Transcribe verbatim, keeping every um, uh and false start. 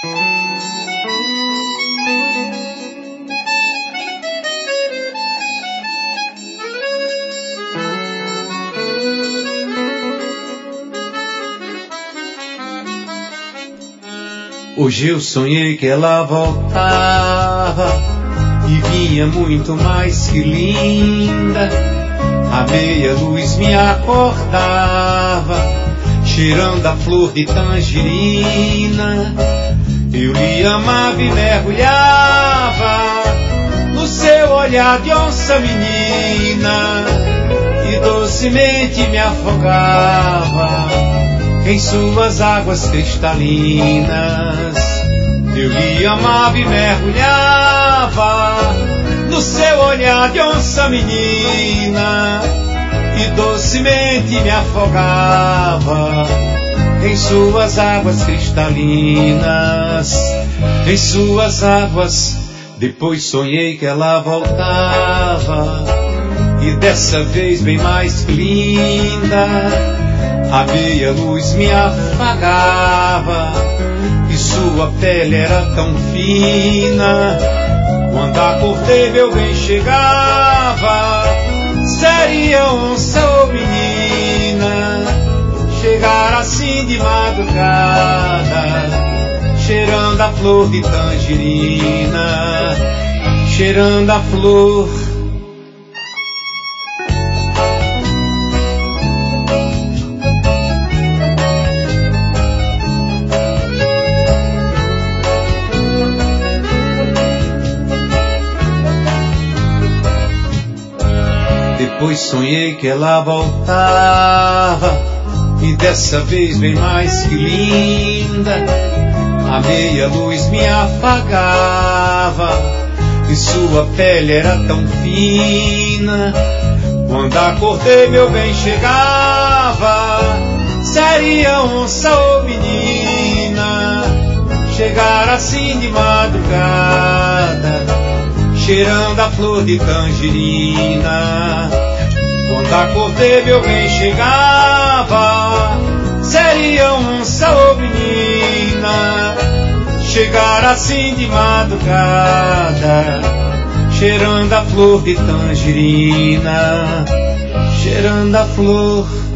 Hoje eu sonhei que ela voltava e vinha muito mais que linda. A meia luz me acordava, cheirando a flor de tangerina. Eu lhe amava e mergulhava no seu olhar de onça menina, e docemente me afogava em suas águas cristalinas. Eu lhe amava e mergulhava no seu olhar de onça menina, e docemente me afogava em suas águas cristalinas. Em suas águas. Depois sonhei que ela voltava, e dessa vez bem mais linda. A meia luz me afagava e sua pele era tão fina. Quando acordei meu bem chegava, seria onça ou menina. Chegar assim de madrugada, cheirando a flor de tangerina, cheirando a flor. Depois sonhei que ela voltava, e dessa vez bem mais que linda. A meia luz me afagava e sua pele era tão fina. Quando acordei meu bem chegava, seria onça ou menina. Chegar assim de madrugada, cheirando a flor de tangerina. Quando acordei meu bem chegava, seria onça ou menina. Chegar assim de madrugada, cheirando a flor de tangerina, cheirando a flor.